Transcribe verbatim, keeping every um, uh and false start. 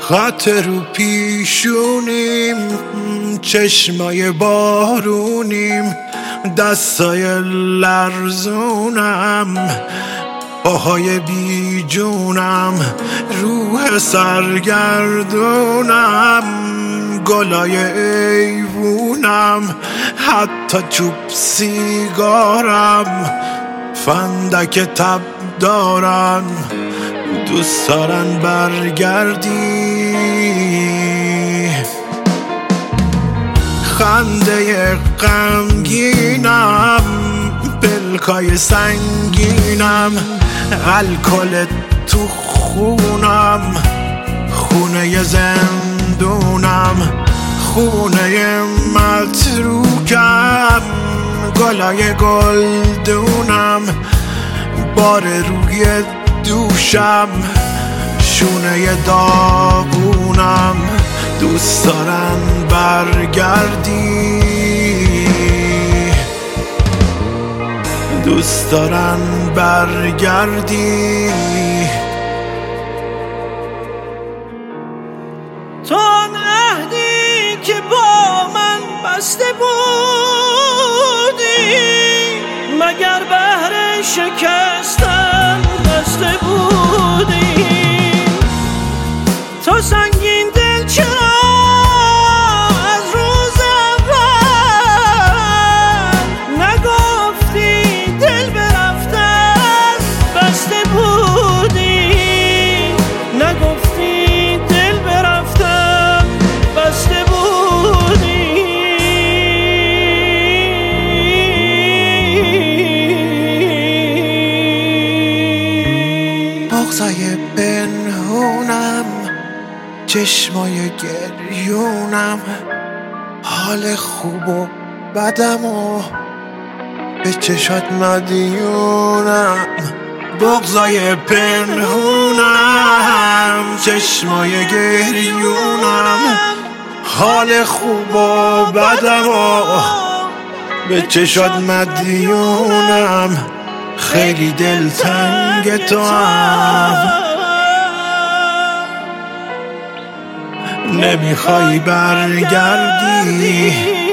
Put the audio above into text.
خط رو پیشونیم، چشمای بارونیم، دستای لرزونم، پاهای بی جونم، روح سرگردونم، گلای ایوونم، حتی چوب سیگارم، فندک تب دارن، دوست دارن برگردی. خنده غمگینم، پلکای سنگینم، الکل تو خونم، خونه زندونم، خونه متروکم، گلای گلدونم، بار روی دوشم، شونه داغونم، دوست دارن برگردی، دوست دارن برگردی. تو آن عهدی که با من بسته بودی، مگر بهر شکستن بسته بودی؟ تو سنگین دل چرا از روز اول نگفتی دل برفتن بسته بودی؟ نگفتی دل برفتن بسته بودی؟ بغضای پنهونم، چشمای گریونم، حال خوب و بدم و به چشات مدیونم. بغضای پنهونم، چشمای گریونم، حال خوب و بدم و به چشات مدیونم. خیلی دلتنگ تو هم، نمیخوای برگردی.